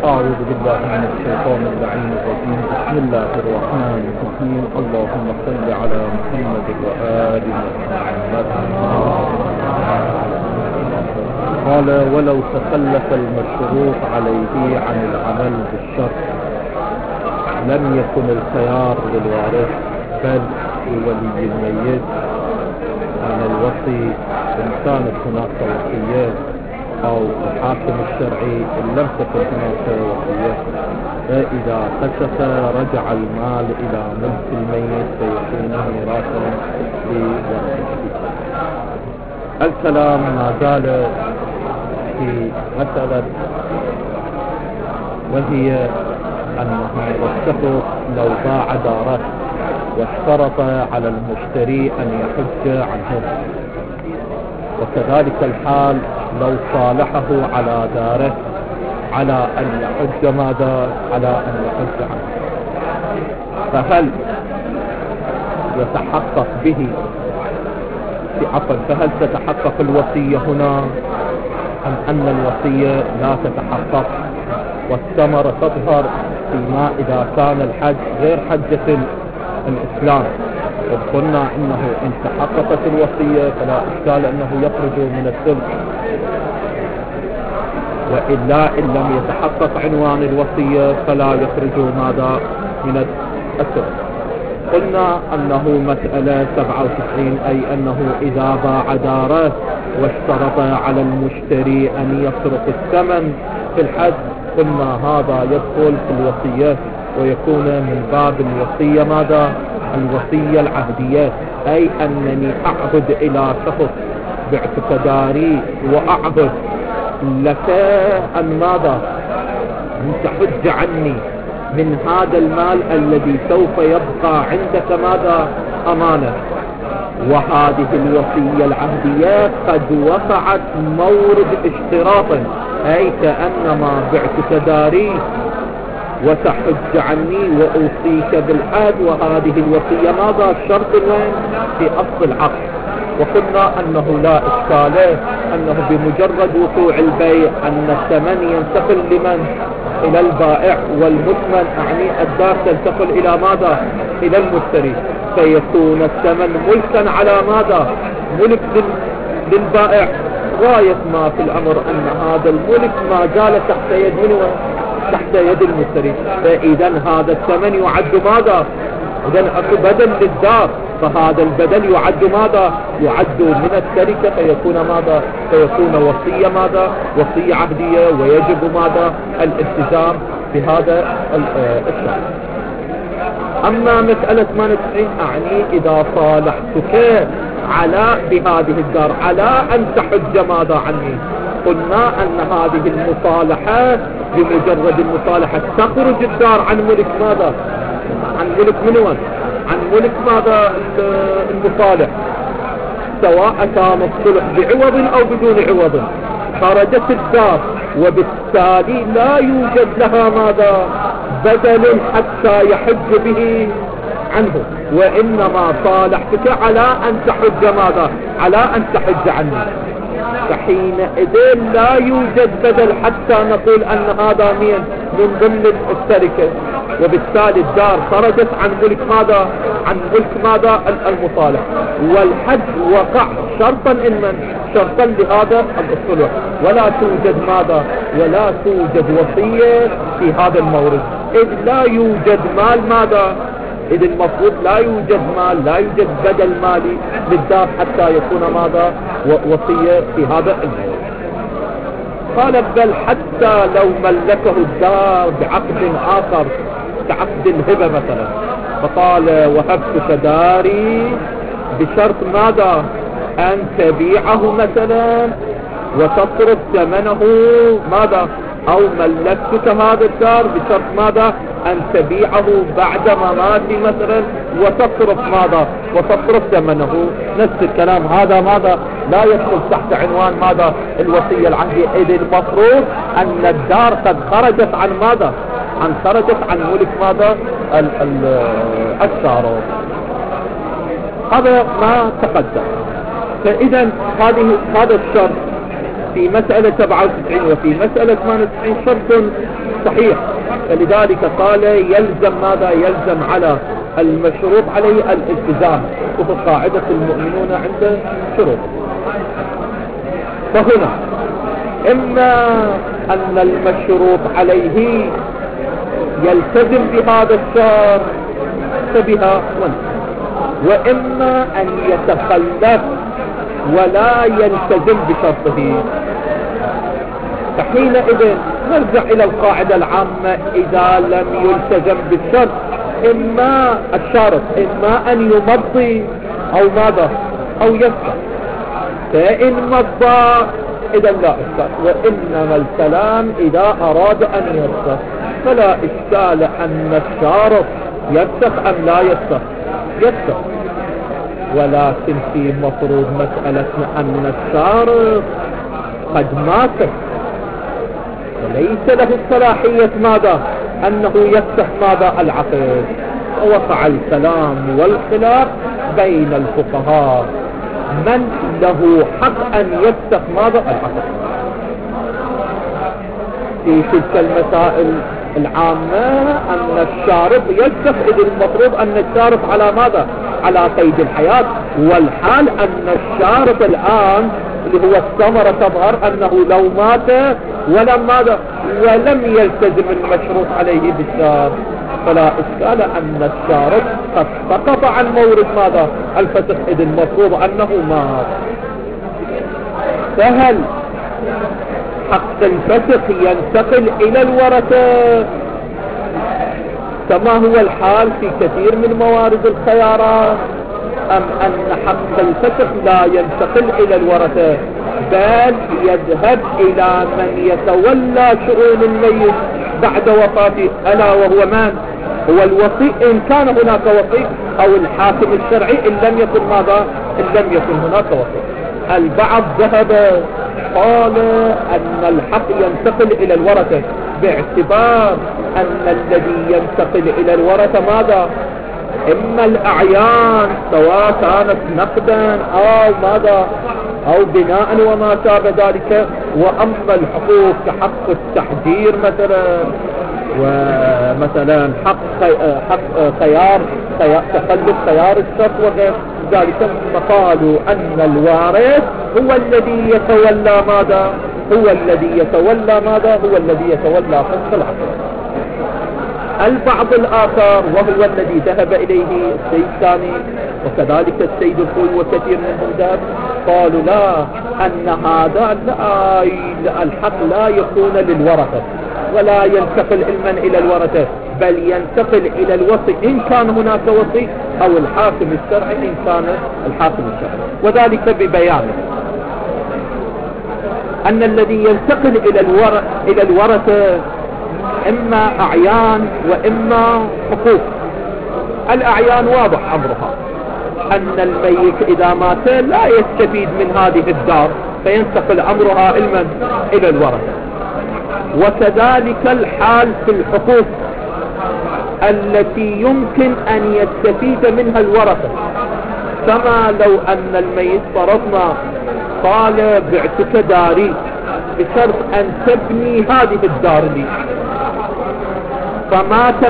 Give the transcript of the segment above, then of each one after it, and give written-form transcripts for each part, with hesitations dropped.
أعوذ بالله من الشيطان اللعين الرجيم. بسم الله الرحمن الرحيم. اللهم صل على محمد وآل محمد. قال: ولو تخلف المشروط عليه عن العمل بالشرط لم يكن الخيار للوارث بل لولي الميت عن الوصي إن كانت هناك وصية، أو الحاكم الشرعي إن لم تكن هناك وصية. فإذا كشف رجع المال إلى ملك الميت فيكون ميراثا لورثته. الكلام ما زال في مسألة، وهي أن هذا الشخص لو باع داره واشترط على المشتري أن يحج عنه، وكذلك الحال لو صالحه على داره على أن يحج ماذا؟ على أن يحج عنه، فهل يتحقق به فهل تتحقق الوصية هنا أم أن الوصية لا تتحقق والثمرة تظهر فيما إذا كان الحج غير حجة الإسلام؟ وقلنا إنه إن تحققت الوصية فلا إشكال أنه يخرج من الثلث، وإلا إن لم يتحقق عنوان الوصية فلا يخرج ماذا من الثلث. قلنا أنه مسألة 97، أي أنه إذا باع داره واشترط على المشتري أن يصرف الثمن في الحج، قلنا هذا يدخل في الوصية ويكون من باب الوصية ماذا؟ الوصية العهدية، أي أنني أعهد إلى شخص بعتك داري وأعهد لك أن ماذا؟ أن تحج عني من هذا المال الذي سوف يبقى عندك ماذا؟ أمانة. وهذه الوصية العهدية قد وقعت مورد اشتراط، أي كأنما بعتك داري وتحج عني وأوصيك بالحج، وهذه الوصية ماذا؟ شرط وين؟ في أصل العقد. وقلنا أنه لا إشكال، أنه بمجرد وقوع البيع أن الثمن ينتقل لمن؟ إلى البائع، والمثمن أعني الدار تنتقل إلى ماذا؟ إلى المشتري، فيكون الثمن ملكا على ماذا؟ ملك للبائع. غاية ما في الأمر أن هذا الملك ما زال تحت يد منه؟ تحت يد المشتري. فإذا هذا الثمن يعد ماذا؟ إذا أكو بدل للدار، فهذا البدل يعد ماذا؟ يعد من التركة، فيكون ماذا؟ فيكون وصية ماذا؟ وصية عهدية، ويجب ماذا؟ الالتزام بهذا الشرط. أما مسألة 98، أعني إذا صالحتك على بهذه الدار على أن تحج ماذا عني، قلنا أن هذه المصالحات بمجرد المصالحة تخرج الدار عن ملك ماذا؟ عن ملك منوان؟ عن ملك ماذا؟ المصالح، سواء كان الصلح بعوض أو بدون عوض. خرجت الدار وبالتالي لا يوجد لها ماذا؟ بدل حتى يحج به عنه، وإنما صالحتك على أن تحج ماذا؟ على أن تحج عني. فحينئذ لا يوجد بدل حتى نقول أن هذا من ضمن التركة، وبالتالي الدار خرجت عن ملك ماذا؟ عن ملك ماذا؟ المصالح. والحج وقع شرطا شرطا لهذا الصلح، ولا توجد ماذا؟ ولا توجد وصية في هذا المورد، إذ لا يوجد مال ماذا؟ إذ المفروض لا يوجد مال، لا يوجد بدل مالي للدار حتى يكون ماذا؟ وصية في هذا المورد. قال: بل حتى لو ملكه الدار بعقد آخر كعقد الهبة مثلا، فقال: وهبتك داري بشرط ماذا؟ أن تبيعه مثلا وتصرف ثمنه ماذا؟ أو ملكتك هذا الدار بشرط ماذا؟ أن تبيعه بعد مماتي مثلا وتصرف ماذا؟ وتصرف ثمنه. نفس الكلام، هذا ماذا؟ لا يدخل تحت عنوان ماذا؟ الوصية العهدية، إذ المفروض أن الدار قد خرجت عن ماذا؟ خرجت عن ملك ماذا؟ الشارع. هذا ما تقدم. فإذا هذا الشرط في مسألة 97 وفي مسألة 98 شرط صحيح. فلذلك قال يلزم ماذا؟ يلزم على المشروط عليه الالتزام، وفي قاعدة المؤمنون عند شروط. فهنا إما أن المشروط عليه يلتزم بهذا الشرط فبها ونعم، وإما أن يتخلف ولا يلتزم بشرطه. فحينئذ نرجع إلى القاعدة العامة: إذا لم يلتزم بالشرط إما الشارط إما أن يمضي أو ماذا أو يسر، فإن مضى إذا لا إشكال، وإنما الكلام إذا أراد أن يسر، فلا إشكال أن الشارط يسر أم لا يسر، يسر. ولكن في مفروض مسألتنا أن الشارط قد مات وليس له الصلاحية ماذا أنه يفتح ماذا العقد. ووقع الكلام والخلاف بين الفقهاء من له حق أن يفتح ماذا العقد في تلك المسائل العامة. أن الشارط يفتح، إذ المفروض أن الشارط على ماذا؟ على قيد الحياة، والحال أن الشارط الآن اللي هو الثمرة تظهر أنه لو مات ولم يلتزم المشروط عليه بالشارط، فلا إشكال أن الشارط قد سقط عن مورد ماذا الفسخ، إذ المفروض أنه مات. فهل حق الفسخ ينتقل إلى الورثة كما هو الحال في كثير من موارد الخيارات، أم أن حق الفسخ لا ينتقل إلى الورثة بل يذهب إلى من يتولى شؤون الميت بعد وفاته، ألا وهو من؟ هو الوصي إن كان هناك وصي، أو الحاكم الشرعي إن لم يكن ماذا؟ إن لم يكن هناك وصي. البعض ذهب قال أن الحق ينتقل إلى الورثة باعتبار أن الذي ينتقل إلى الورثة ماذا؟ إما الأعيان سواء كانت نقدا أو ماذا أو بناء وما شابه ذلك، وأما الحقوق كحق التحجير مثلا، ومثلا حق خيار تخلف خيار الشرط وغير ذلك، فقالوا أن الوارث هو الذي يتولى ماذا؟ هو الذي يتولى ماذا؟ هو الذي يتولى فسخ العقد. البعض الآخر وهو الذي ذهب إليه السيد الثاني وكذلك السيد الخوي وكثير منهم ذهب، قالوا لا، أن هذا الحق لا يكون للورثة ولا ينتقل علما إلى الورثة، بل ينتقل إلى الوصي إن كان هناك وصي، أو الحاكم الشرعي إن كان الحاكم الشرعي. وذلك ببيان أن الذي ينتقل إلى الورثة إما أعيان وإما حقوق. الأعيان واضح أمرها، أن الميت إذا مات لا يستفيد من هذه الدار فينتقل أمرها إلى الورثة. وكذلك الحال في الحقوق التي يمكن أن يستفيد منها الورثة، كما لو أن الميت فرضنا قال بعتك داري بشرط أن تبني هذه الدار لي، فمات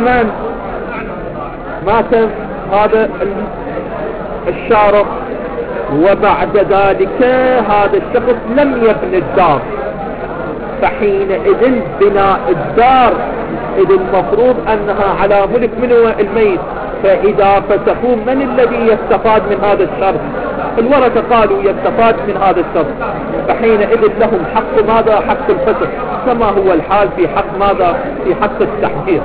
مات هذا الشارط، وبعد ذلك هذا الشخص لم يبني الدار، فحينئذ بناء الدار إذ المفروض أنها على ملك من هو الميت، فإذا فتحوا من الذي يستفاد من هذا الشرط؟ الورثة قالوا يستفاد من هذا الشرط، فحينئذ لهم حق ماذا؟ حق الفسخ، كما هو الحال في حق ماذا؟ في حق التحجير.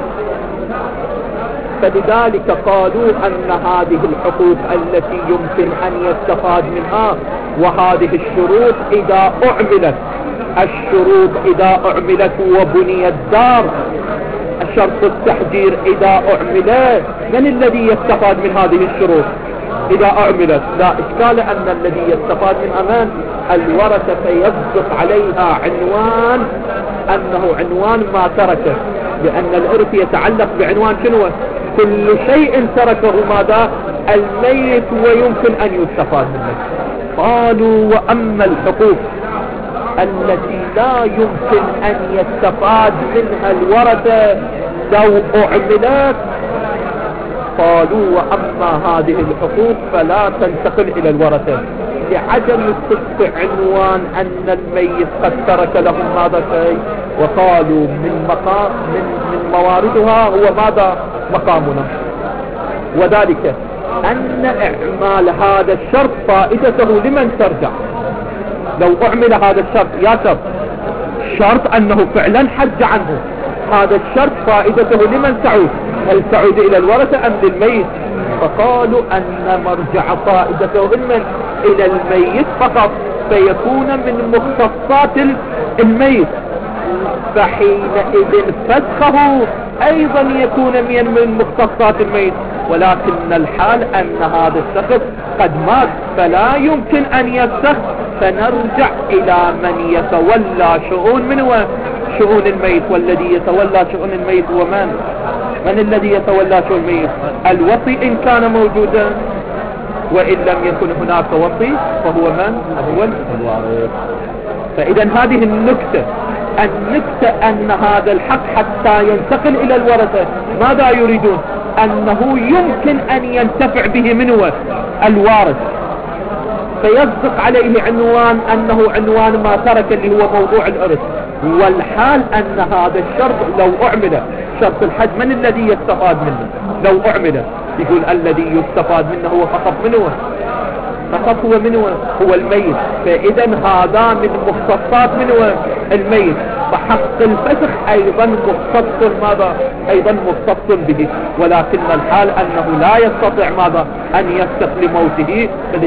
فلذلك قالوا أن هذه الحقوق التي يمكن أن يستفاد منها وهذه الشروط إذا أعملت، الشروط إذا أعملت وبني الدار، شرط التحجير إذا أعملت، من الذي يستفاد من هذه الشروط إذا أعملت؟ لا إشكال أن الذي يستفاد من أمان الورثة فيصدق عليها عنوان أنه عنوان ما تركه، لأن الإرث يتعلق بعنوان شنو؟ كل شيء تركه ماذا؟ الميت ويمكن أن يستفاد منه. قالوا وأما الحقوق التي لا يمكن أن يستفاد منها الورثة لو أعملت. قالوا وأما هذه الحقوق فلا تنتقل إلى الورثة، لعدم صدق عنوان أن الميت قد ترك لهم ماذا شيء، وقالوا من مواردها هو ماذا مقامنا، وذلك أن إعمال هذا الشرط فائدته لمن ترجع. لو أعمل هذا الشرط يا شرط أنه فعلا حج عنه، هذا الشرط فائدته لمن تعود؟ هل تعود إلى الورثة أم للميت؟ فقالوا أن مرجع فائدته إلى الميت فقط، فيكون من مختصات الميت، فحينئذ فسخه أيضا يكون من مختصات الميت. ولكن الحال أن هذا الشخص قد مات فلا يمكن أن يفسخ، فنرجع إلى من يتولى شؤون الميت. والذي يتولى شؤون الميت هو من الذي يتولى شؤون الميت؟ الوصي إن كان موجودا، وإن لم يكن هناك وصي فهو هو الوارث. فإذا هذه النكتة أن هذا الحق حتى ينتقل إلى الورثة ماذا يريدون؟ أنه يمكن أن ينتفع به منه الوارث، فيصدق عليه عنوان أنه عنوان ما ترك اللي هو موضوع الإرث. والحال أن هذا الشرط لو أعمل شرط الحج من الذي يستفاد منه؟ لو أعمل يقول الذي يستفاد منه هو فقط هو الميت. فإذا هذا من مختصات الميت، فحق الفسخ أيضا مختص به. ولكن الحال أنه لا يستطيع أن يفسخ لموته،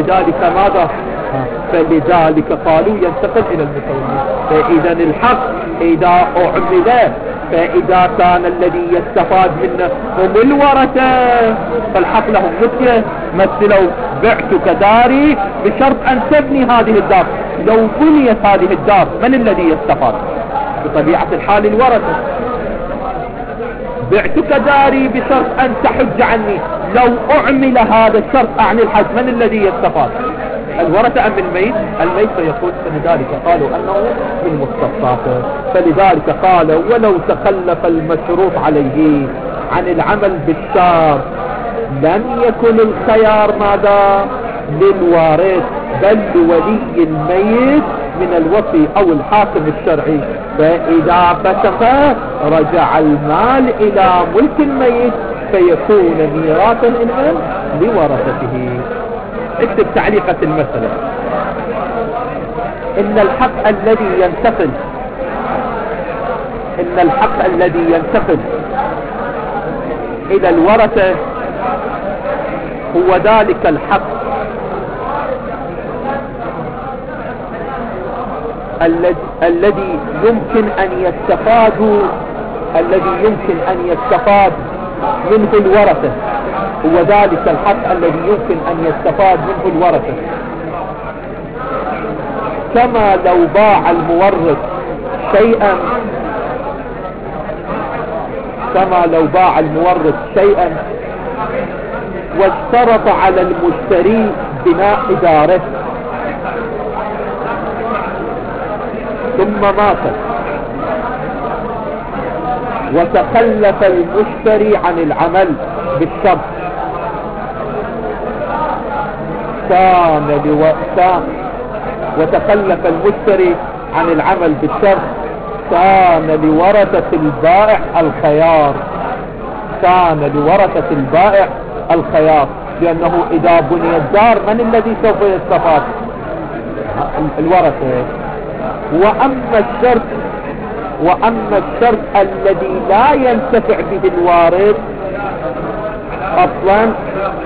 فلذلك قالوا ينتقل إلى المتولي. فإذا الحق إذا أعمل، فإذا كان الذي يستفاد منه هم الورثة فالحق لهم مثلوا بعتك داري بشرط أن تبني هذه الدار. لو بنيت هذه الدار من الذي يستفاد؟ بطبيعة الحال الورثة. بعتك داري بشرط أن تحج عني، لو أعمل هذا الشرط عن الحج من الذي يستفاد؟ الورثة أم الميت؟ الميت. فيقول فلذلك قالوا أنه من مختصاته. فلذلك قالوا ولو تخلف المشروط عليه عن العمل بالشرط لم يكن الخيار للوارث بل لولي الميت من الوصي أو الحاكم الشرعي. فإذا فسخ رجع المال إلى ملك الميت فيكون ميراثا لورثته. اكتب تعليقة المسألة. إن الحق الذي ينتقل إلى الورثة هو ذلك الحق الذي يمكن أن يستفاد منه الورثة. هو ذلك الحق الذي يمكن أن يستفاد منه الورثة، كما لو باع المورث شيئا واشترط على المشتري بناء داره ثم مات وتخلف المشتري عن العمل بالشرط، وتخلف المشتري عن العمل بالشرط كان لورثة البائع الخيار. لأنه إذا بني الدار من الذي سوف يستفاد؟ الورثة. وأما الشرط الذي لا ينتفع به الوارث أصلا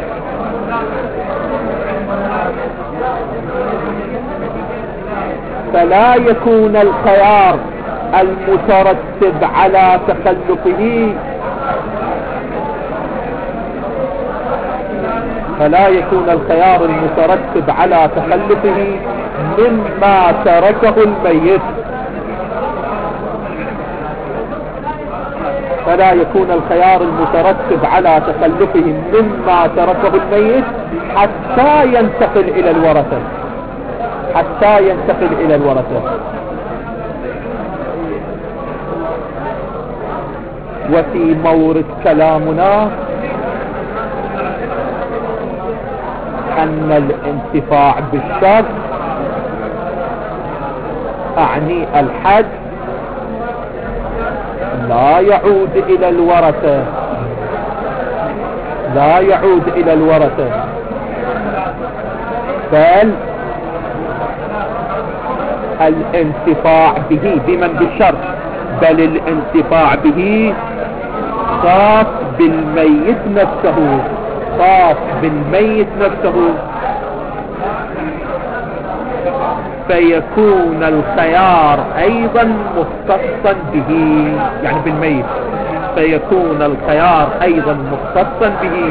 فلا يكون الخيار المترتب على تخلفه مما تركه الميت. فلا يكون الخيار المترتب على تخلفه مما تركه الميت حتى ينتقل إلى الورثة. وفي مورد كلامنا أن الانتفاع بالشرط أعني الحد لا يعود إلى الورثة، لا يعود إلى الورثة، بل الانتفاع به بمن بالشرط، بل الانتفاع به خاص بالميت نفسه، خاص بالميت نفسه، فيكون الخيار ايضا مختصا به، يعني بالميت، فيكون الخيار ايضا مختصا به.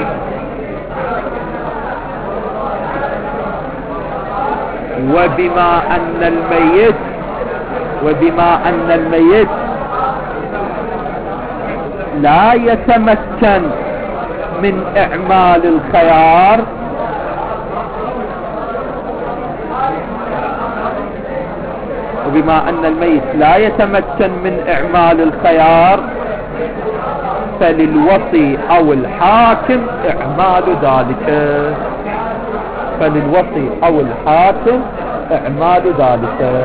وبما ان الميت لا يتمكن من اعمال الخيار، وبما ان الميت لا يتمكن من اعمال الخيار فللوصي او الحاكم اعمال ذلك، فللوصي او الحاكم اعمال ذلك.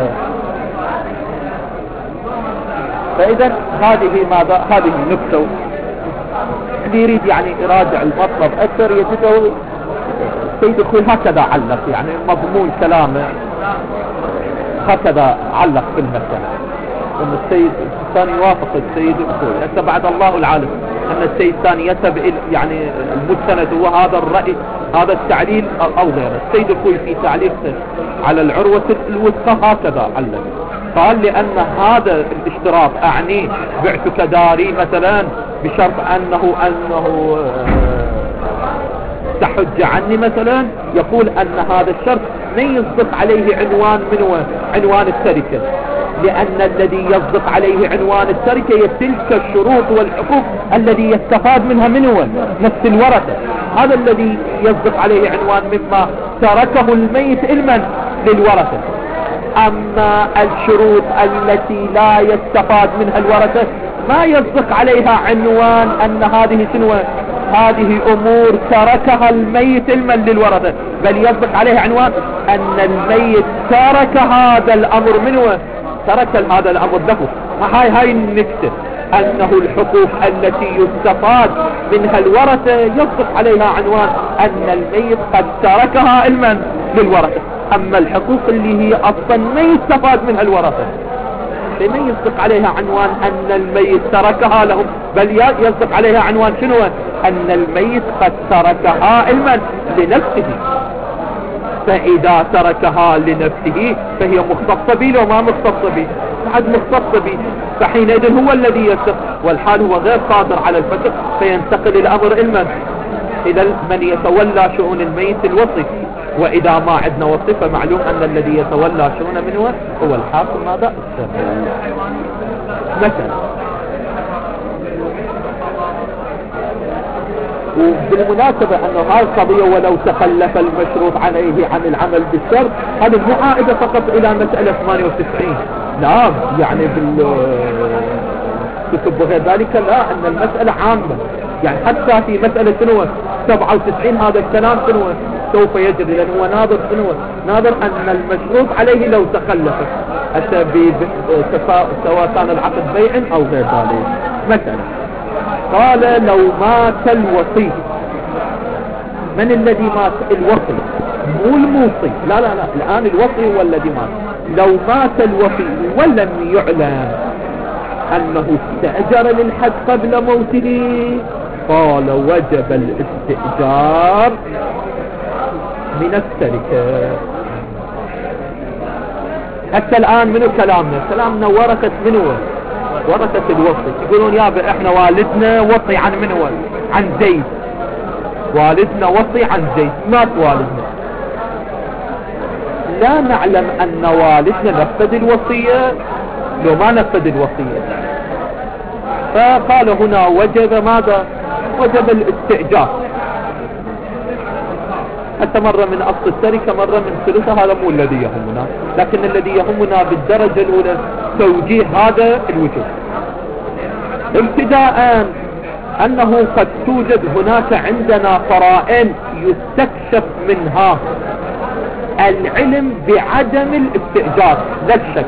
فاذا هذه النكتة اللي يريد يعني يراجع المطلب اكثر يجده سيد اخوي هكذا علق، يعني مضمون كلامه هكذا علق في المسألة، ان السيد الثاني يوافق السيد اخوي. هسه بعد الله العالم ان السيد الثاني يتبع يعني المستند هو هذا الرأي، هذا التعليل او غيره. السيد اخوي في تعليقه على العروة الوثقى هكذا علق، قال لان هذا الاشتراط اعني بعتك داري مثلا بشرط انه تحج عني مثلا، يقول ان هذا الشرط ما يصدق عليه عنوان التركة، لان الذي يصدق عليه عنوان التركة هي تلك الشروط والحقوق الذي يستفاد منها نفس الورثة، هذا الذي يصدق عليه عنوان مما تركه الميت علما للورثة. اما الشروط التي لا يستفاد منها الورثة ما يصدق عليها عنوان ان هذه امور تركها الميت علما للورثة، بل يصدق عليها عنوان ان الميت ترك هذا الامر ترك هذا الامر له. هاي النكتة، انه الحقوق التي يستفاد منها الورثة يصدق عليها عنوان ان الميت قد تركها علما للورثة، اما الحقوق اللي هي اصلا ما يستفاد منها الورثة ما يصدق عليها عنوان ان الميت تركها لهم، بل يصدق عليها عنوان ان الميت قد تركها علما لنفسه. فاذا تركها لنفسه فهي مختصة به لو ما مختصة به، بعد مختصة به، فحينئذ هو الذي يفسق، والحال هو غير قادر على الفسق، فينتقل الامر علما. اذا من يتولى شؤون الميت الوصي، واذا ما عندنا وصي فمعلوم ان الذي يتولى شؤون منه هو الحاكم. ماذا مثلا؟ وبالمناسبة انه هاي القضية ولو تخلف المشروط عليه عن العمل بالشرط، هذا مو عائدة فقط الى مسألة 98، لا يعني بالكتب وغير ذلك، لا، ان المسألة عامة، يعني حتى في مسألة 97 هذا الكلام سوف يجري، لأنه هو ناظر أن المشروط عليه لو تخلف سواء كان العقد بيع أو غير ذلك. مثلا قال لو مات الوصي، من الذي مات؟ الوصي مو الموصي، لا الآن الوصي هو الذي مات. لو مات الوصي ولم يعلم أنه استأجر للحد قبل موته، قال وجب الاستئجار من التركة. حتى الآن منو كلامنا ورثة الوصي، يقولون يابا احنا والدنا وصي عن عن زيد، والدنا وصي عن زيد، مات والدنا، لا نعلم ان والدنا نفذ الوصية لو ما نفذ الوصية، فقال هنا وجب ماذا؟ وجب الاستئجار. حتى مرة من أصل التركة، مرة من ثلثة، هذا مو الذي يهمنا، لكن الذي يهمنا بالدرجة الأولى توجيه هذا الوجوب. ابتداء أنه قد توجد هناك عندنا قرائن يستكشف منها العلم بعدم الاستئجار لا شك،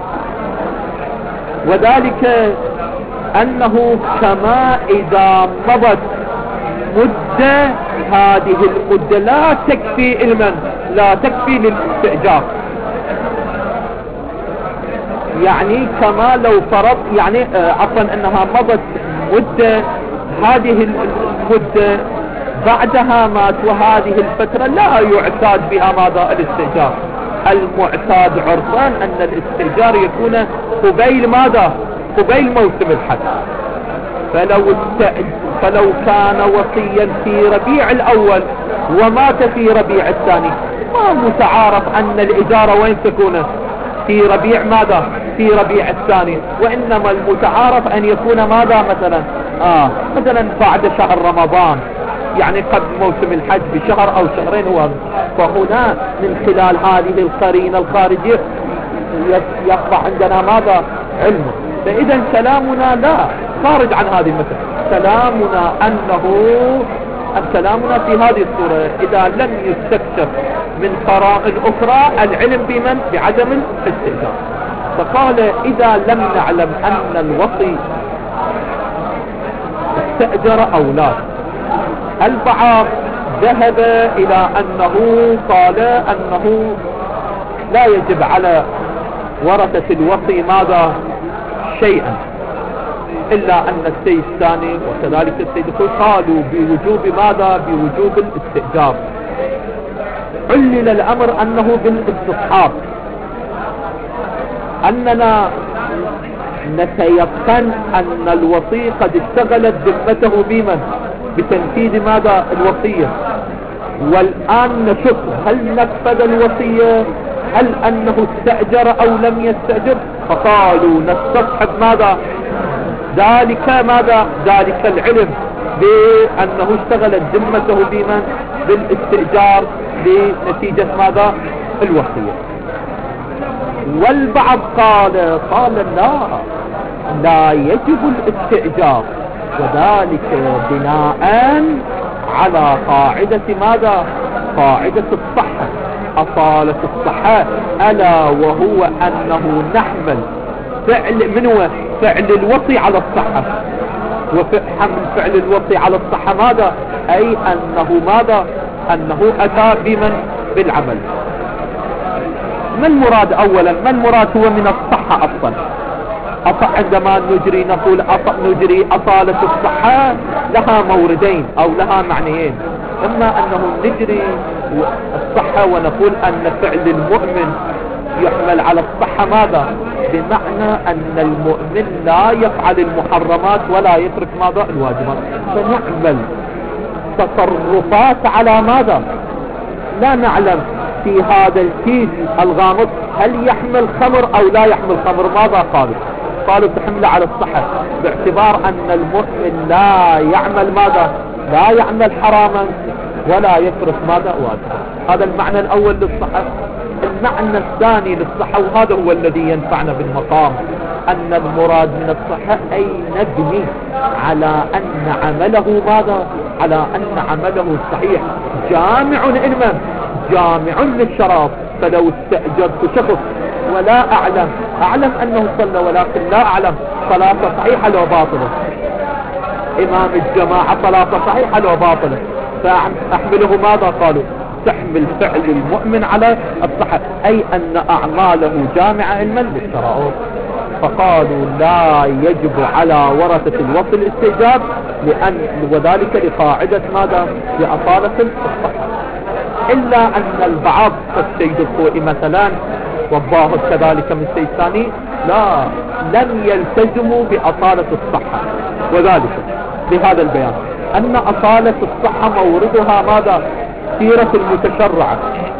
وذلك أنه كما إذا مضت مدة، هذه المدة لا تكفي علما، لا تكفي للاستئجار. يعني كما لو فرض يعني عفوا أنها مضت مدة، هذه المدة بعدها مات، وهذه الفترة لا يعتاد بها ماذا الاستئجار. المعتاد عرفان أن الاستئجار يكون قبيل ماذا؟ قبيل موسم الحج. فلو كان وصيا في ربيع الأول ومات في ربيع الثاني، ما متعارف أن الإجارة وين تكون؟ في ربيع ماذا؟ في ربيع الثاني، وإنما المتعارف أن يكون ماذا مثلا بعد شهر رمضان، يعني قبل موسم الحج بشهر أو شهرين. هو فهنا من خلال هذه القرينة الخارجية يصبح عندنا ماذا؟ علم. فإذا كلامنا لا خارج عن هذه المسألة، كلامنا في هذه الصورة إذا لم يستكشف من قرائن أخرى العلم بمن؟ بعدم الاستئجار. فقال إذا لم نعلم أن الوصي استأجر أو لا. البعض ذهب إلى أنه قال أنه لا يجب على ورثة الوصي ماذا؟ شيئا، إلا أن السيد الثاني وكذلك السيد الثاني قالوا بوجوب ماذا؟ بوجوب الاستئجار. علل الأمر أنه بالاستصحاب، أننا نتيقن أن الوصي قد اشتغلت ذمته بمن؟ بتنفيذ ماذا؟ الوصية. والآن نشوف هل نفذ الوصية، هل أنه استأجر أو لم يستأجر. فقالوا نستصحب ماذا؟ ذلك العلم بأنه اشتغلت ذمته بمن؟ بالاستئجار بنتيجة ماذا؟ الوصية. والبعض قال لا يجب الاستئجار، وذلك بناء على قاعدة ماذا؟ قاعدة الصحة، أصالة الصحة، ألا وهو أنه نحمل فعل الوصي على الصحة. وحمل فعل الوصي على الصحة ماذا؟ أي أنه أتى بمن؟ بالعمل. ما المراد أولا؟ ما المراد هو من الصحة أصلا؟ عندما نجري أصالة الصحة لها موردين أو لها معنيين. إما أنه نجري الصحة ونقول أن فعل المؤمن يحمل على الصحة ماذا؟ بمعنى أن المؤمن لا يفعل المحرمات ولا يترك ماذا؟ الواجبات. فنعمل تصرفات على ماذا؟ لا نعلم في هذا الكيس الغامض هل يحمل خمر أو لا يحمل خمر. ماذا قالوا تحمل على الصحة، باعتبار أن المؤمن لا يعمل ماذا؟ لا يعمل حراما ولا يترك ماذا؟ واجبا. هذا المعنى الأول للصحة. المعنى الثاني للصحة، وهذا هو الذي ينفعنا بالمقام، أن المراد من الصحة أي نبني على أن عمله ماذا؟ على أن عمله صحيح جامع علما، جامع للشراب. فلو استأجرت شخص ولا أعلم أنه صلى، ولكن لا أعلم صلاته صحيحة لو باطلة، إمام الجماعة صلاته صحيحة لو باطلة، فأحمله ماذا؟ قالوا تحمل فعل المؤمن على الصحة، أي أن أعماله جامعة علما للشرائع. فقالوا لا يجب على ورثة الوصي الاستئجار، وذلك لقاعدة ماذا؟ لأصالة الصحة. إلا أن البعض كالسيد الخوئي مثلا والظاهر كذلك من السيد الثاني لم يلتزموا بأصالة الصحة، وذلك بهذا البيان أن أصالة الصحة موردها ماذا؟ سيرة المتشرعة،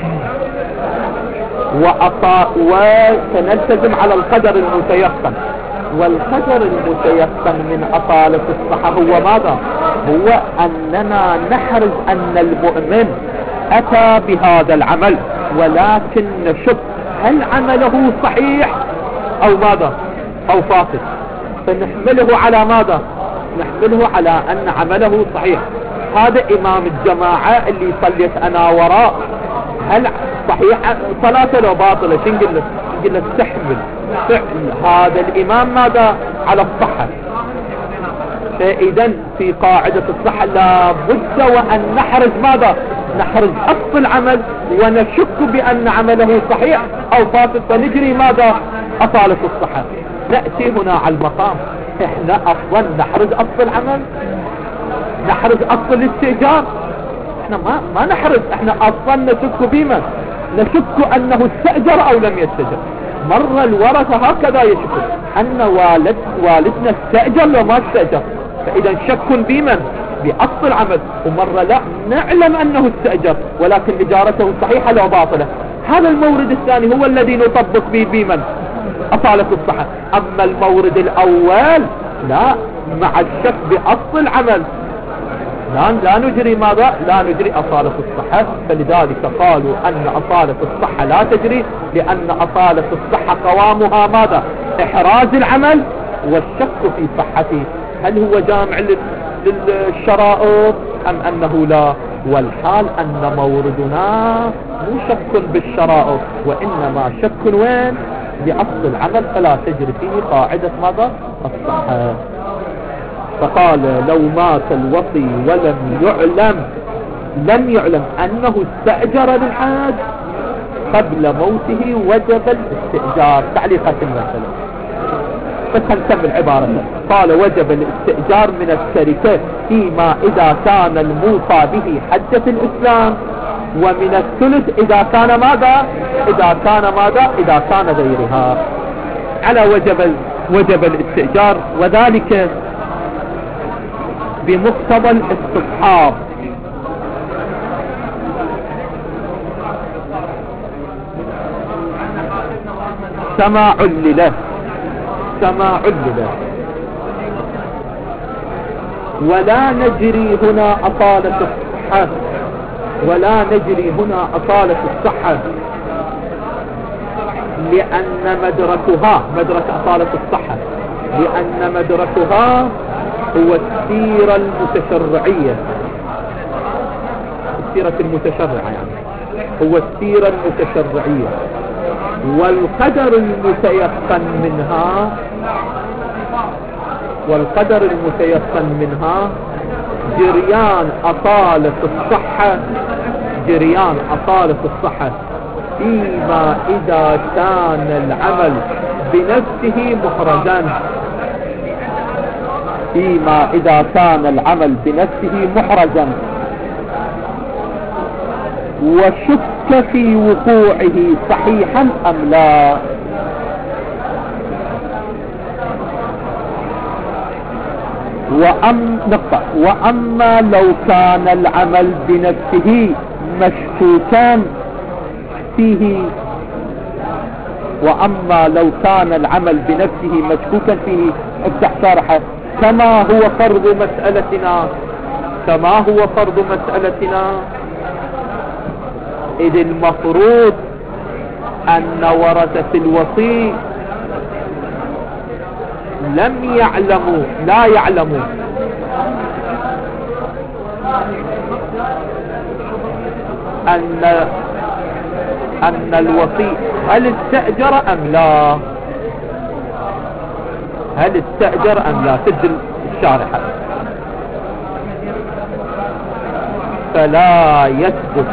وسنلتزم على القدر المتيقن. والقدر المتيقن من أصالة الصحة هو ماذا؟ هو أننا نحرز أن المؤمن أتى بهذا العمل، ولكن نشك هل عمله صحيح أو ماذا؟ أو فاسد. فنحمله على ماذا؟ نحمله على أن عمله صحيح. هذا إمام الجماعة اللي صليت أنا وراء، هل صحيح صلاته لو باطلة؟ شو نقول له؟ نقول له تحمل فعل هذا الإمام ماذا؟ على الصحة. فإذا في قاعدة الصحة لابد وأن نحرز ماذا؟ نحرز أصل العمل ونشك بأن عمله صحيح أو فاسد، فنجري ماذا؟ أصالة الصحة. نأتي هنا على المقام، احنا أصلا نحرز أصل العمل، نحرز أصل الاستئجار. احنا ما نحرز، احنا أصلا نشك بما نشك أنه استأجر أو لم يستأجر. مرة الورثة هكذا يشكون أن والدنا استأجر لو ما استأجر، فإذا شك بمن؟ بأصل العمل. ومرة لا، نعلم أنه استأجر ولكن إجارته صحيحة لو باطلة. هذا المورد الثاني هو الذي نطبق به بمن؟ أصالة الصحة. أما المورد الأول لا، مع الشك بأصل العمل لا نجري ماذا؟ لا نجري أصالة الصحة. فلذلك قالوا أن أصالة الصحة لا تجري، لأن أصالة الصحة قوامها ماذا؟ إحراز العمل والشك في صحته، هل هو جامع للشرائط أم أنه لا؟ والحال أن موردنا مو شك بالشرائط وإنما شك وين؟ بأصل العمل، فلا تجري فيه قاعدة ماذا؟ الصحة. فقال لو مات الوصي لم يعلم أنه استأجر للحاج قبل موته وجب الاستئجار. تعليقات المسألة بس هنكمل عبارة. قال وجب الاستئجار من الشركة فيما إذا كان الموصى به حجة الإسلام، ومن الثلث إذا كان ماذا؟ إذا كان غيرها. على وجب الاستئجار، وذلك بمقتضى الاستصحاب. كما علل ولا نجري هنا أصالة الصحة، لأن مدرك أصالة الصحة، لأن مدركها هو السيرة المتشرعية، السيرة المتشرعة يعني هو السيرة المتشرعية، والقدر المتيقن منها جريان أصالة الصحة فيما إذا كان العمل بنفسه محرجا، وشك في وقوعه صحيحا أم لا. وأما لو كان العمل بنفسه مشكوكا فيه، افتح شرحه. كما هو فرض مسألتنا، إذ المفروض أن ورثة الوصي لا يعلموا أن الوصي هل استأجر أم لا، سجل الشارحة. فلا يثبت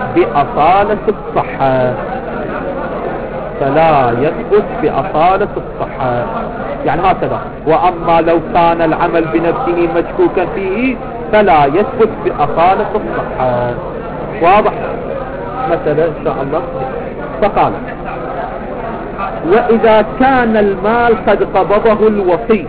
بأصالة الصحة، يعني هكذا. وأما لو كان العمل بنفسه مشكوكا فيه فلا يثبت بأصالة الصحة. واضح مثلا إن شاء الله. فقال وإذا كان المال قد قبضه الوصي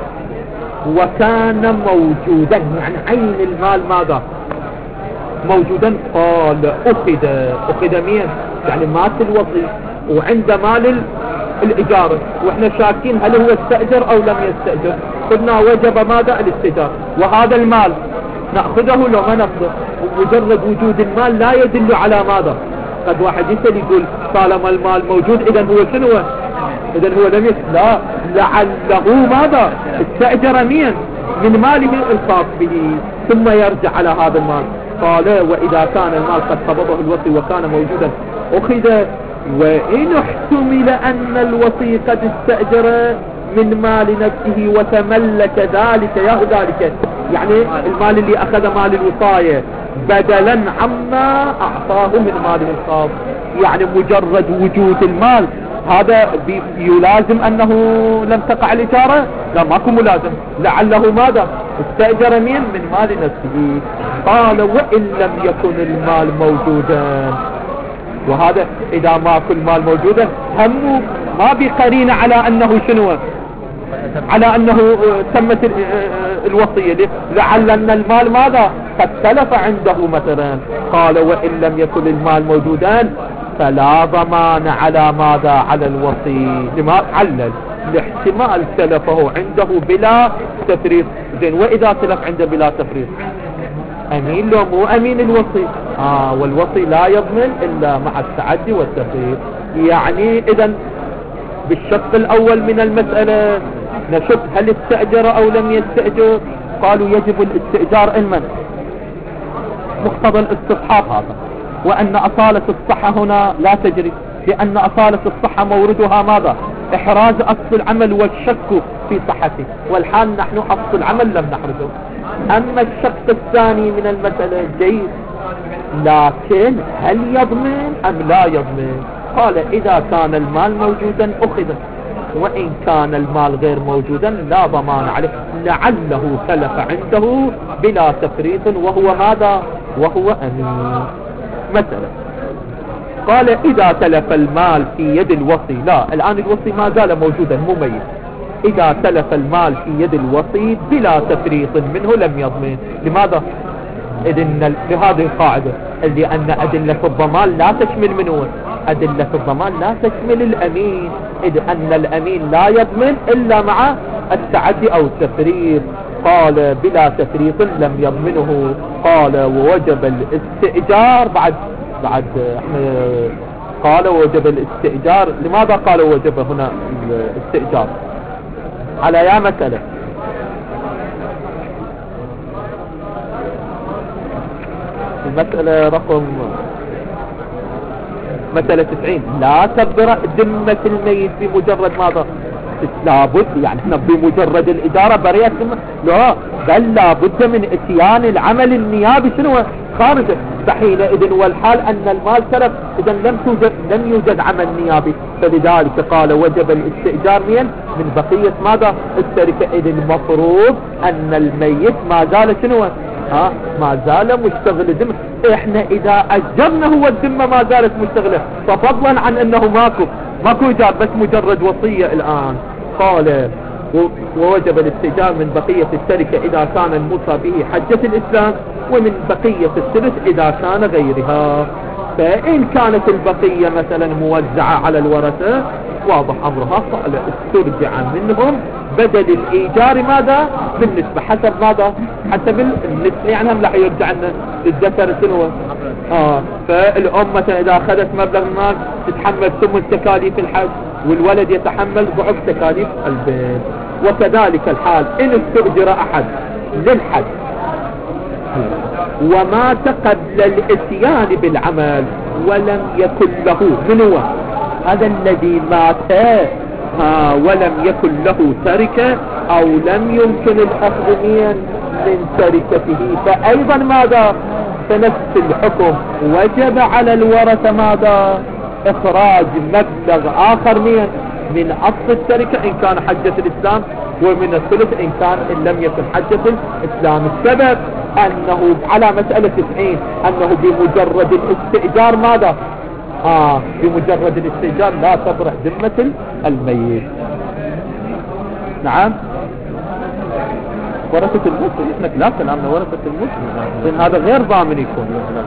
وكان موجودا، يعني عين المال ماذا؟ موجودا. قال أخذ مين؟ يعني مات الوصي وعند مال الإجارة، وإحنا شاكين هل هو استأجر أو لم يستأجر. قلنا وجب ماذا؟ الاستئجار. وهذا المال نأخذه لو ما نأخذه؟ مجرد وجود المال لا يدل على ماذا؟ قد واحد يسأل يقول طالما المال موجود إذن هو شنو؟ إذن هو لم لا، لعله ماذا استأجر من ماله الخاص به ثم يرجع على هذا المال. قال وإذا كان المال قد قبضه الوصي وكان موجودا أخذ، وإن احتمل أن الوصي قد استأجر من مال نفسه وتملك ذلك يعني المال اللي أخذ مال الوصاية بدلا عما أعطاه من ماله الخاص، يعني مجرد وجود المال هذا يلازم أنه لم تقع الإجارة؟ لا، ماكو ملازم. لعله ماذا استأجر من مال نفسه. قال وإن لم يكن المال موجودا، وهذا إذا ما كل مال موجودا هم ما بقرين على أنه شنو، على أنه تمت الوصية، لعل أن المال ماذا قد تلف عنده مثلا. قال وإن لم يكن المال موجودا فلا ضمان على ماذا على الوصي. لما علل لاحتمال تلفه عنده بلا تفريط. زين وإذا تلف عنده بلا تفريط أمين لو مو أمين الوصي؟ والوصي لا يضمن إلا مع التعدي والتفريط. يعني إذا بالشق الأول من المسألة نشوف هل استأجر أو لم يستأجر. قالوا يجب الاستئجار علما مقتضى الاستصحاب هذا، وأن أصالة الصحة هنا لا تجري، لأن أصالة الصحة موردها ماذا؟ إحراز أصل العمل والشك في صحته، والحال نحن أصل العمل لم نحرزه. أما الشق الثاني من المسألة جيد، لكن هل يضمن أم لا يضمن؟ قال إذا كان المال موجودا أخذ، وإن كان المال غير موجودا لا ضمان عليه، لعله تلف عنده بلا تفريط وهو ماذا؟ وهو أمين. مثلا قال إذا تلف المال في يد الوصي، لا الآن الوصي ما زال موجودا مو ميت، إذا تلف المال في يد الوصي بلا تفريط منه لم يضمن. لماذا؟ إذن لهذه القاعدة اللي أن أدلة الضمان لا تشمل منه، أدلة الضمان لا تشمل الأمين، إذ أن الأمين لا يضمن إلا مع التعدي أو التفريط. قال بلا تفريط لم يضمنه. قال ووجب الاستئجار بعد قال وجب الاستئجار. لماذا قال وجب هنا الاستئجار؟ على يا مسألة المسألة رقم مسألة 90. لا تبرأ ذمة الميت بمجرد ماذا؟ لابد يعني احنا بمجرد الإدارة بريئة لا، بل لابد من اتيان العمل النيابي شنو خارجه. فحينئذ والحال أن المال تلف، إذا لم يوجد عمل نيابي، فلذلك قال وجب الاستئجار من بقية ماذا؟ التركة. إذ المفروض أن الميت ما زال شنو ما زال مشتغل ذمة. احنا إذا أجرنا هو الذمة ما زالت مشتغلة، ففضلا عن أنه ماكو إيجار بس مجرد وصية الآن. قال ووجب الاستئجار من بقية التركة إذا كان الموصى به حجة الإسلام، ومن بقية الثلث إذا كان غيرها. فإن كانت البقية مثلا موزعة على الورثة واضح أمرها، قال استرجع منهم بدل الإيجار ماذا؟ بالنسبة حسب ماذا؟ حسب النسبة، يعني هم لا يرجع لنا للذكر شنو؟ فالأم مثلا إذا أخذت مبلغ المال تتحمل ثمن تكاليف الحج، والولد يتحمل ضعف تكاليف البيت. وكذلك الحال إن استؤجر أحد للحج ومات قبل الاتيان بالعمل ولم يكن له من هو هذا الذي مات ولم يكن له تركة أو لم يمكن الأخذ من تركته، فأيضا ماذا؟ فنفس الحكم وجب على الورثة ماذا؟ إخراج مبلغ آخر من أصل التركة إن كان حجة الإسلام، ومن الثلث إن لم يكن حجة الإسلام. السبب أنه على مسألة 90 أنه بمجرد الاستئجار ماذا؟ بمجرد الاستئجار لا تبرح ذمة الميت. نعم ورثة المسلم احنا لا كلامنا ورثة المسلم، لأن هذا غير ضامن يكون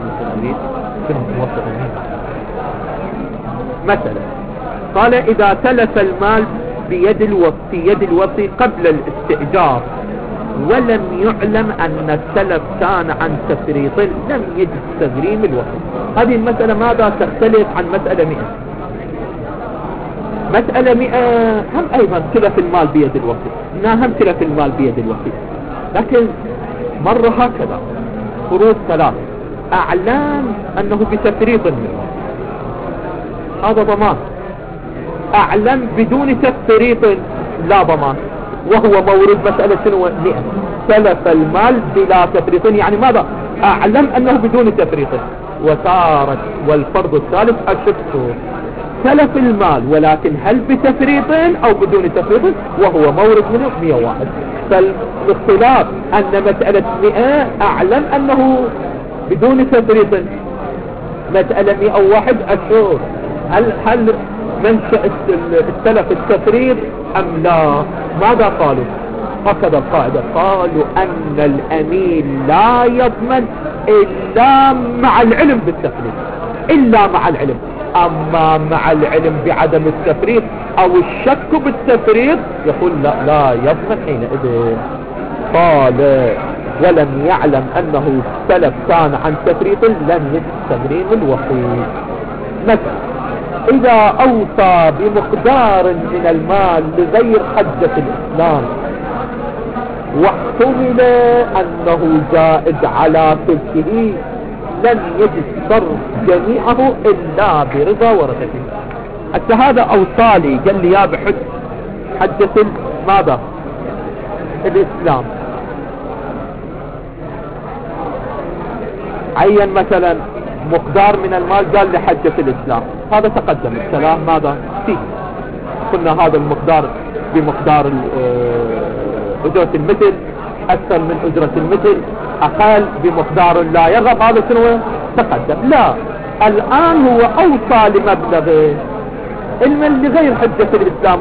مثلا. قال إذا تلف المال بيد الوصي قبل الاستئجار ولم يعلم أن التلف كان عن تفريط لم يجب تغريم الوصي. هذه المسألة ماذا تختلف عن مسألة 100؟ مسألة 100 هم أيضا تلف المال بيد الوكيل، هم تلف المال بيد الوكيل، لكن مرة هكذا فروض ثلاث، أعلم أنه بتفريط منه، هذا ضمان. أعلم بدون تفريط لا ضمان، وهو مورد مسألة شنو 100 تلف المال بلا تفريط، يعني ماذا؟ أعلم أنه بدون تفريط. وصارت والفرض الثالث الشك، تلف المال ولكن هل بتفريط أو بدون تفريط، وهو مورد منه 101. فالاختلاف أن مسألة 100 أعلم أنه بدون تفريط، مسألة 101 الشهور هل منشأ التلف التفريط أم لا؟ ماذا قالوا؟ هكذا القاعدة، قالوا أن الأمين لا يضمن إلا مع العلم بالتفريط، إلا مع العلم. أما مع العلم بعدم التفريط أو الشك بالتفريط يقول لا يضمن حينئذ. قال ولم يعلم أنه السلف كان عن تفريط لم يستمرين الوصي. مثلا إذا أوصى بمقدار من المال لغير حجة الإسلام واحتمل أنه زائد على ثلثه لم يجد صرف جميعه إلا برضا ورثته. حتى هذا أوصالي قال لي يا بحج حجة ماذا؟ الإسلام، عين مثلا مقدار من المال قال لحجة الإسلام، هذا تقدم الكلام ماذا فيه، قلنا هذا المقدار بمقدار أجرة المثل، أكثر من أجرة المثل، أقل بمقدار لا يغب، هذا شنو تقدم. لا، الآن هو أوصى لمبلغ المال لغير حجة الإسلام،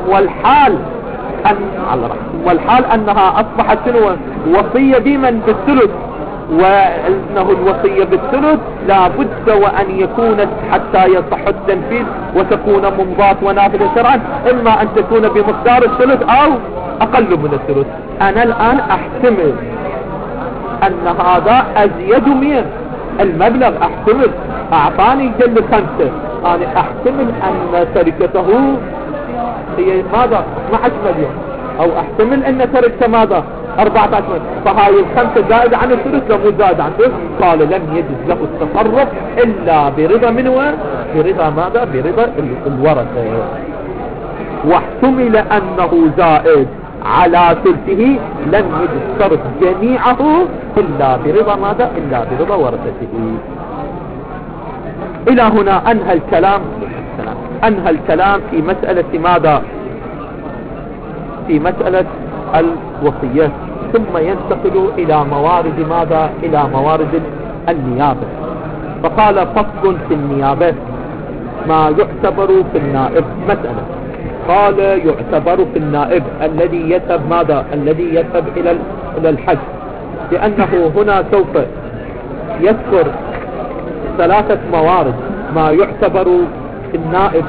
والحال أنها أصبحت شنو وصية بمن بالثلث، وأنه الوصية بالثلث لا بد وأن يكون حتى يصح التنفيذ وتكون ممضاة ونافذة شرعا، إما أن تكون بمقدار الثلث أو أقل من الثلث. أنا الآن أحتمل أن هذا أزيد من المبلغ، أحتمل أعطاني جل 5، أنا أحتمل أن تركته هي ماذا 12 مليون، أو أحتمل أن تركته ماذا 14 مليون، فهاي ال5 زائد عن الثلث لو زائد عن الثلث. قال لم يجد له التصرف إلا برضا منه، برضا ماذا؟ برضا الورثة. واحتمل أنه زائد على ثلثه لم يجد صرف جميعه إلا برضا ماذا؟ إلا برضا ورثته. إلى هنا أنهى الكلام في مسألة ماذا؟ في مسألة الوصية، ثم ينتقل إلى موارد ماذا؟ إلى موارد النيابة. فقال فصل في النيابة ما يعتبر في النائب. مسألة قال يعتبر في النائب الذي يذهب ماذا؟ الذي يذهب إلى الحج، لأنه هنا سوف يذكر 3 موارد: ما يعتبر في النائب،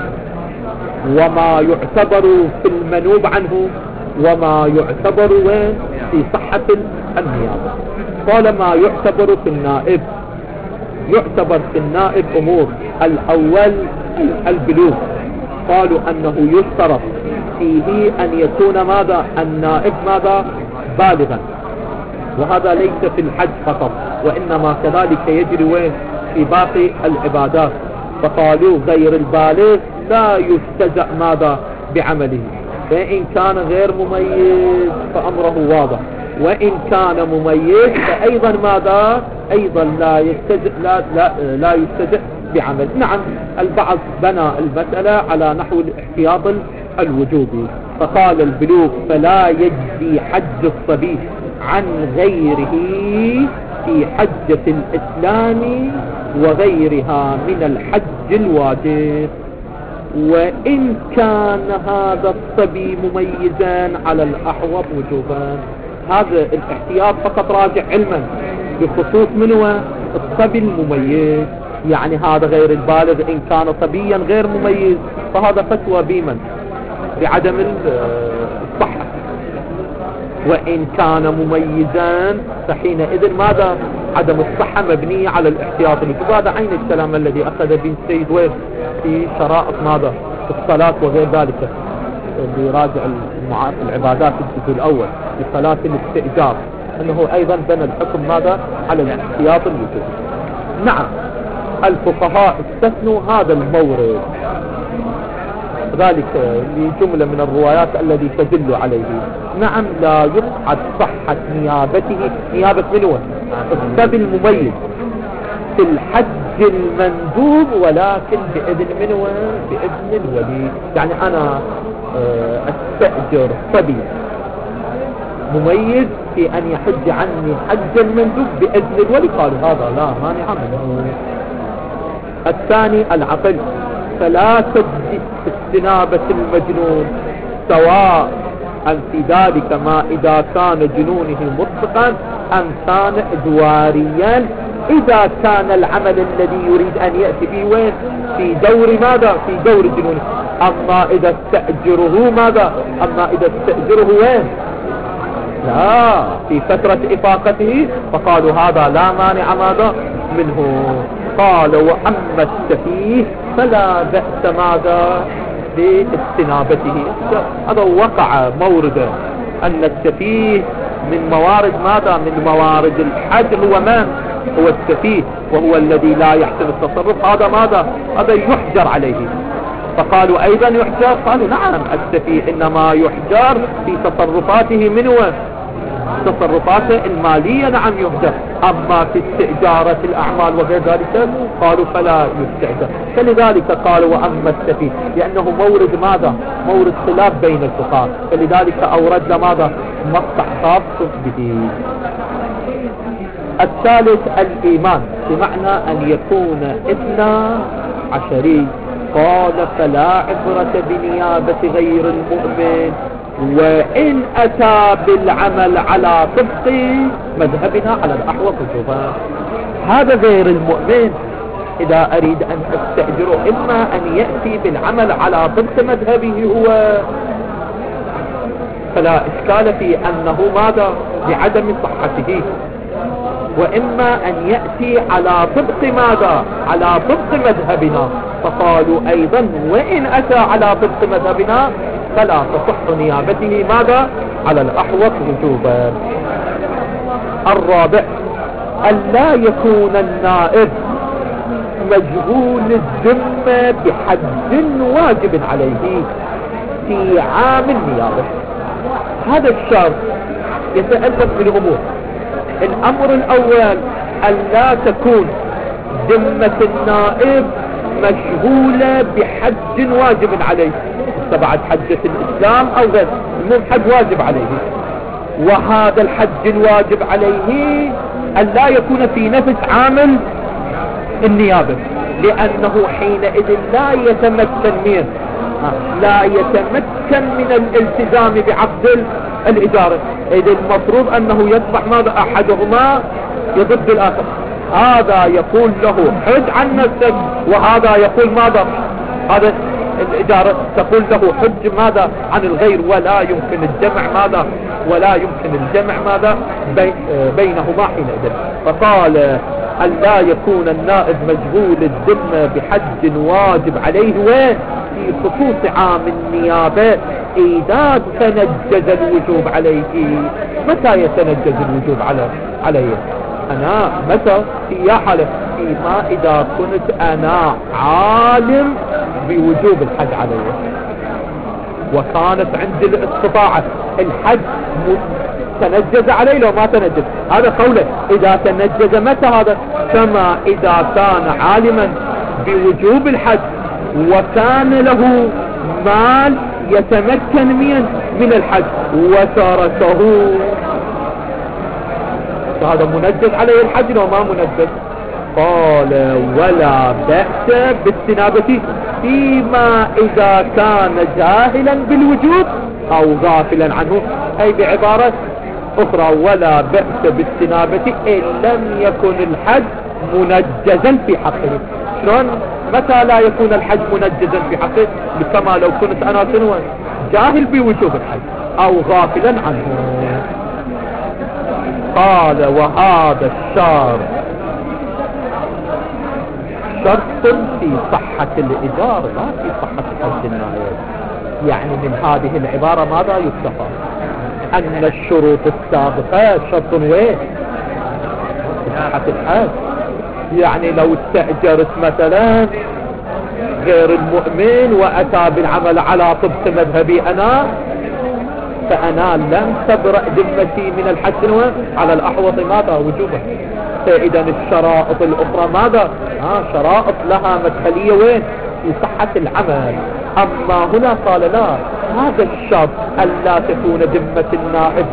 وما يعتبر في المنوب عنه، وما يعتبر في صحة النيابة. قال ما يعتبر في النائب، يعتبر في النائب أمور: الأول البلوغ، قالوا أنه يشترط فيه أن يكون ماذا؟ النائب ماذا؟ بالغا، وهذا ليس في الحج فقط، وإنما كذلك يجري وين؟ في باقي العبادات. فقالوا غير البالغ لا يستجأ ماذا؟ بعمله، فإن كان غير مميز فأمره واضح، وإن كان مميز فأيضا ماذا؟ أيضا لا يستجأ بعمل. نعم، البعض بنى المسألة على نحو الاحتياط الوجوبي، فقال البلوغ فلا يجزي حج الصبي عن غيره في حجة الإسلام وغيرها من الحج الواجب، وإن كان هذا الصبي مميزا على الأحوط وجوبا. هذا الاحتياط فقط راجع علما بخصوص منه الصبي المميز، يعني هذا غير البالغ إن كان صبيا غير مميز فهذا فتوى بمن؟ بعدم الصحة. وإن كان مميزا فحينئذ ماذا؟ عدم الصحة مبنية على الاحتياط. وهذا عين الكلام الذي أخذ به السيد ويب في شرائط ماذا؟ الصلاة وغير ذلك، اللي يراجع العبادات الجزء الأول في صلاة الاستئجار أنه أيضا بنى الحكم ماذا على الاحتياط الوجوبي. نعم الفقهاء استثنوا هذا المورد، ذلك لجملة من الروايات الذي تدل عليه. نعم لا يقعد صحة نيابته، نيابة من هو السبب المميز في الحج المندوب، ولكن بإذن من هو بإذن الولي. يعني أنا استأجر صبي مميز في أن يحج عني حج المندوب بإذن الولي، قالوا هذا لا مانع منه. الثاني العقل، فلا تجزي استنابة المجنون سواء أن في ذلك ما إذا كان جنونه مطلقا أم كان إدواريا، إذا كان العمل الذي يريد أن يأتي به وين في دور ماذا في دور جنونه. أما إذا استأجره ماذا، أما إذا استأجره وين لا في فترة إفاقته، فقالوا هذا لا مانع ماذا منه. قال وأما السفيه فلا بأس ماذا باستنابته. هذا وقع مورد أن السفيه من موارد ماذا من موارد الحج هو من هو السفيه، وهو الذي لا يحسن التصرف، هذا ماذا هذا يحجر عليه. فقالوا أيضا يحجر، قالوا نعم السفيه إنما يحجر في تصرفاته منه تصرفاته المالية، نعم يهدر. أما في استئجارة الأعمال وغير ذلك قالوا فلا يستأجر. فلذلك قالوا وأما السفيه، لأنه مورد ماذا مورد خلاف بين الفقهاء، فلذلك أورد لماذا مقطع خاص به. الثالث الإيمان، بمعنى أن يكون 12 قال فلا عبرة بنيابة غير المؤمن وإن أتى بالعمل على طبق مذهبنا على الأحوط وجوبا. هذا غير المؤمن إذا أريد أن أستأجره إما أن يأتي بالعمل على طبق مذهبه هو فلا إشكال في أنه ماذا بعدم صحته، وإما أن يأتي على طبق ماذا على طبق مذهبنا، فقالوا أيضا وإن أتى على طبق مذهبنا فلا تصح نيابته ماذا على الأحوط وجوبا. الرابع ألا يكون النائب مجهول الذمة بحد واجب عليه في عام النيابة. هذا الشرط يتألف بالأمور. الأمر الأول ألا تكون ذمة النائب مشغولة بحج واجب عليه، تبعت حجة الإسلام أو غير، المهم حج واجب عليه. وهذا الحج الواجب عليه ألا يكون في نفس عامل النيابة، لأنه حينئذ لا يتمكن من الالتزام بعقد الإجارة. إذا المفروض أنه يصبح ماذا أحدهما يضد الآخر، هذا يقول له حج عن نفسك، وهذا يقول ماذا هذا الإجارة تقول له حج ماذا عن الغير، ولا يمكن الجمع ماذا بينهما حينئذ. فقال ألا يكون النائب مجهول الذمة بحج واجب عليه وين في خصوص عام النيابة إذا تنجز الوجوب عليه. متى يتنجز الوجوب عليه؟ أنا متى في حالة فيما إذا كنت أنا عالم بوجوب الحج عليه وكانت عندي الاستطاعة، الحج تنجز عليه لو ما تنجز، هذا قوله إذا تنجز متى هذا، كما إذا كان عالما بوجوب الحج وكان له مال يتمكن من الحج وتركه، فهذا منجز عليه الحج لو ما منجز. قال ولا بأس باستنابته فيما إذا كان جاهلا بالوجوب أو غافلا عنه، أي بعبارة أخرى ولا بأس باستنابته إن لم يكن الحج منجزا في حقه. شلون متى لا يكون الحج منجزا في حقه؟ كما لو كنت أنا جاهل بوجوب الحج أو غافلا عنه. قال وهذا الشرط شرط في صحة الإيجار لا في صحة حج النائب. يعني من هذه العبارة ماذا يستفاد؟ أن الشروط السابقة شرط وين صحة الحج. يعني لو استأجرت مثلا غير المؤمن وأتى بالعمل على طبق مذهبي أنا، فأنا لم تبرأ ذمتي من الحج على الأحوط ماذا وجوبا. فإذا الشرائط الأخرى ماذا شرائط لها مدخلية وين في صحة العمل. أما هنا قال لا، هذا الشرط ألا تكون ذمة النائب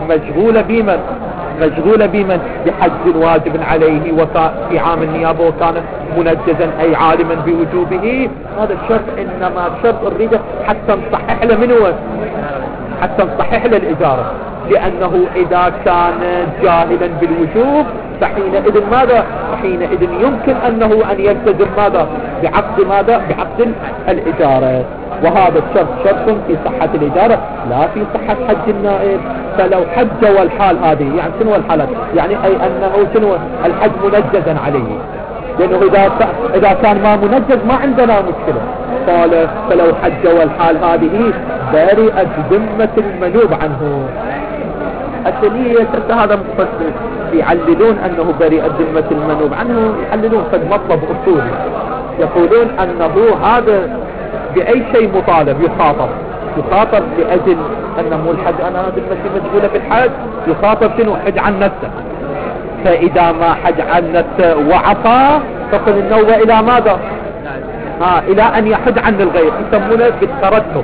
مشغولة بمن بحج واجب عليه في عام النيابة وكان منجزا أي عالما بوجوبه. هذا الشرط إنما شرط الرجل حتى نصحح له منه، حتى نصحح له الإجارة، لأنه إذا كان جاهلا بالوجوب فحينئذ ماذا؟ حينئذ يمكن أنه أن يلتزم ماذا؟ بعقد الإجارة. وهذا الشرط شرط في صحة الإجارة لا في صحة حج النائب. فلو حج والحال هذه يعني شنو الحالة؟ يعني أي أنه شنو الحج منجزا عليه، لأنه إذا كان ما منجز ما عندنا مشكلة. قال فلو حج والحال هذه برئت ذمة المنوب عنه. الدليل هذا مفصل يعللون أنه برئت ذمة المنوب عنه، يحللون قد مطلب أصولي يقولون أنه هذا بأي شيء مطالب يخاطب لأجل أنه الحج أنا ذمتي مشغولة بالحج، يخاطب شنو؟ حج عن نفسه. فإذا ما حج عن نفسه وعصى فقل النوبة إلى ماذا؟ إلى أن يحج عن الغير، يسمونه بالترتب.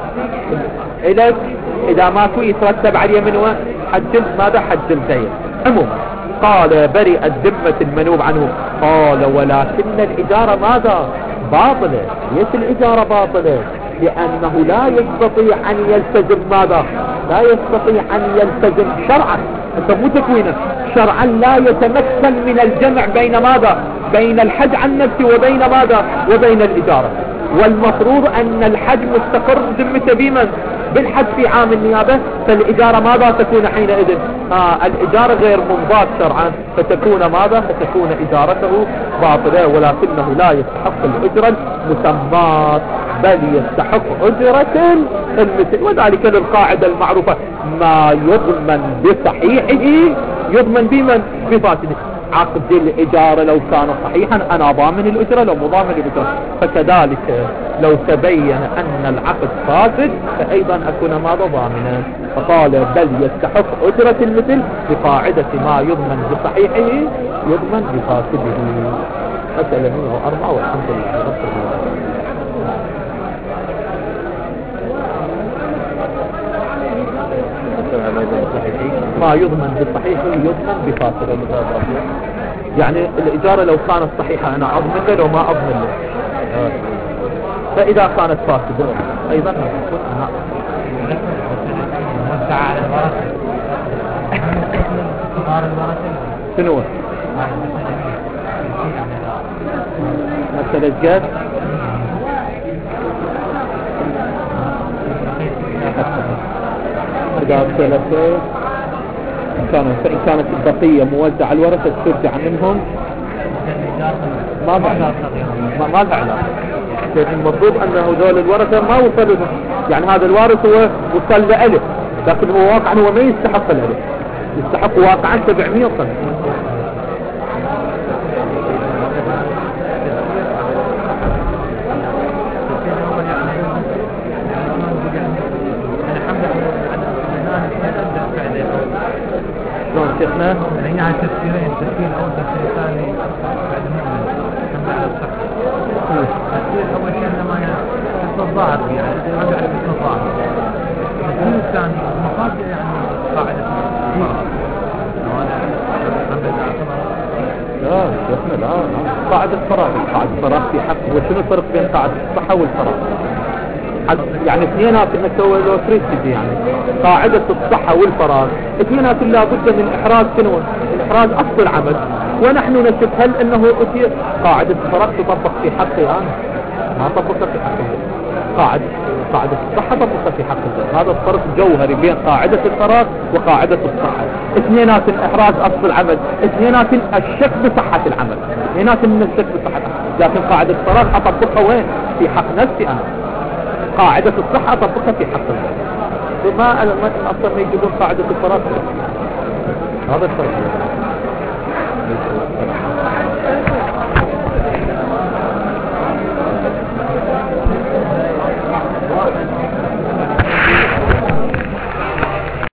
إليك إذا ماكو يترتب عليه من حج ماذا؟ حج الغير. عموما قال برئت ذمة المنوب عنه. قال ولكن الإجارة ماذا؟ باطلة. ليش الإجارة باطلة؟ لأنه لا يستطيع أن يلتزم ماذا؟ لا يستطيع أن يلتزم شرعا، أنت مو تكوينه شرعا لا يتمكن من الجمع بين ماذا؟ بين الحج عن نفسه وبين ماذا؟ وبين الإجارة. والمفروض أن الحج مستقر ذمته بمن؟ بالحج في عام النيابة. فالإجارة ماذا تكون حينئذ؟ الإجارة غير منضبط شرعا، فتكون ماذا؟ فتكون إجارته باطلة. ولكنه لا يستحق الأجرة المسمات بل يستحق أجرة المثل. وذلك للقاعدة المعروفة ما يضمن بصحيحه يضمن بمن؟ بفاسده. عقد الإجارة لو كان صحيحا أنا ضامن الأجرة، لو مضامن الأجرة. فكذلك لو تبين أن العقد فاسد فأيضا أكون ماذا؟ ضامنا. فقال بل يستحق أجرة المثل بقاعدة ما يضمن بصحيحه يضمن بفاسده. مسألة 104 والحمد لله رب العالمين. ما يضمن بالصحيح يضمن بفاسد. يعني الإجارة لو كانت صحيحة أنا أضمن له، لو ما أضمن له. فإذا كانت فاسدة أيضا تكون أنا شنو مسألة جد؟ إذا ثلاثة فإن كانت البقية موزعة الورثة ترجع منهم ما لها علاقة. لكن المفروض أن هذول الورثة ما وصلوا، يعني هذا الوارث هو وصل لألف، لكن هو واقعا هو ما يستحق الألف، يستحق واقعا 750. شلون شيخنا؟ يعني على تفسيرين، تفسير أول تفسير ثاني بعد المؤمن كما على الصحة. تفسير أول شيء لما يحصل الظاهر يعني رجع لحسن الظاهر. التفسير الثاني المفاد يعني قاعدة لا شيخنا لا قاعدة فراغ. قاعدة فراغ في حق. وشنو الفرق بين قاعدة الصحة والفراغ؟ يعني اثنينات انك لو تريد تجي يعني قاعدة الصحة والفراغ اثنينات لا بد من احراز شنو؟ الاحراز اصل العمل. ونحن نشوف هل انه اتي قاعدة الفراغ تطبق في حقي انا؟ ما طبقت في حقي. قاعدة الصحة طبقت في حقي. هذا الفرق جوهري بين قاعدة الفراغ وقاعدة الصحة. اثنينات احراز اصل العمل، اثنينات الشك بصحة العمل. هناك نمسك بصحة، لكن قاعدة الصلاة أطبقها وين؟ في حق نفسي أنا. قاعدة الصحة أطبقها في حق الغير. فما أصلا ما يجيبون قاعدة الصلاة. هذا الفرق.